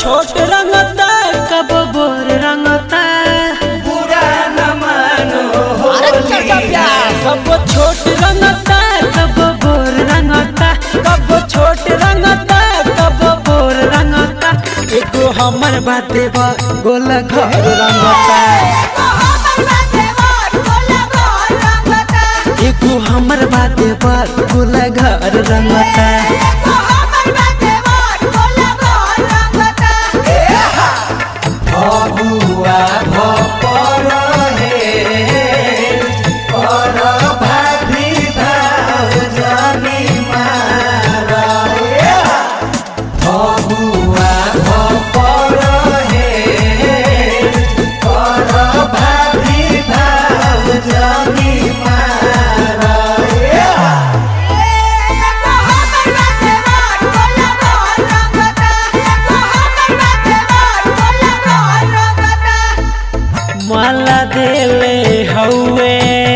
छोट रंगता कब बोर रंगता बुरा न मानो कब छोट रंगता कब बोर रंगता कब छोट रंगता कब बोर रंगता एगो हमर बाते बा गोल घर रंगता एगो हमर बाते बा गोल घर रंगता बबुआ भपर हे पर भाभी भाव जानी मारा बबुआ भपर हे पर भाभी भाव जानी मारा माला देले हौवे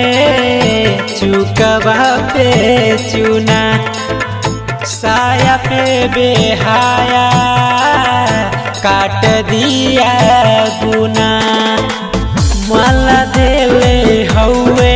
चुकवा पे चुना साया पे बेहाया काट दिया गुना माला देले हौवे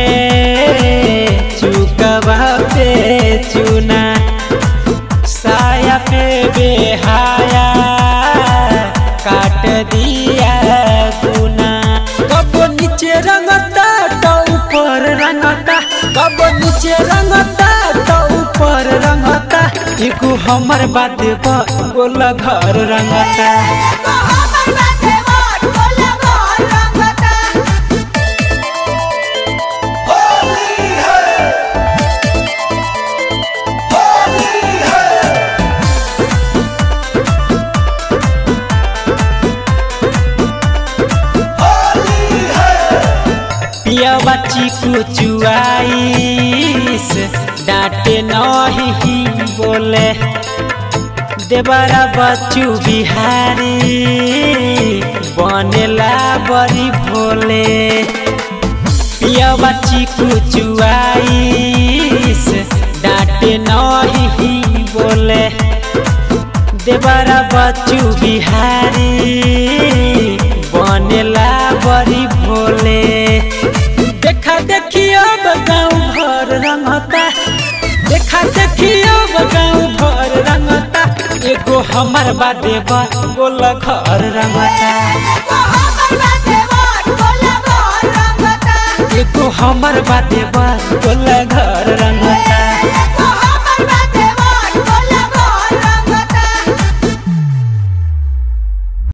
चुकवा पे चुना साया पे बेहाया काट दिया गुना कब नीचे रंगता तो ऊपर रंगता कब नीचे रंगता तो ऊपर रंगता एगो हमर बात गोल घर रंगता पिया बच्ची कुचुआईस डांटे नहीं बोले देवरा बच्चू बिहारी बनेला बड़ी भोले पिया बच्ची कुचुआईस डांटे नहीं बोले देवरा बच्चू बिहारी बनेला बड़ी भोले देखा देखियो गाँव भर रंगता देखा देखियो गाँव भर रंगता एगो हमर बादे बा गोल घर रंगता एगो हमर बादे बा गोल घर रंगता।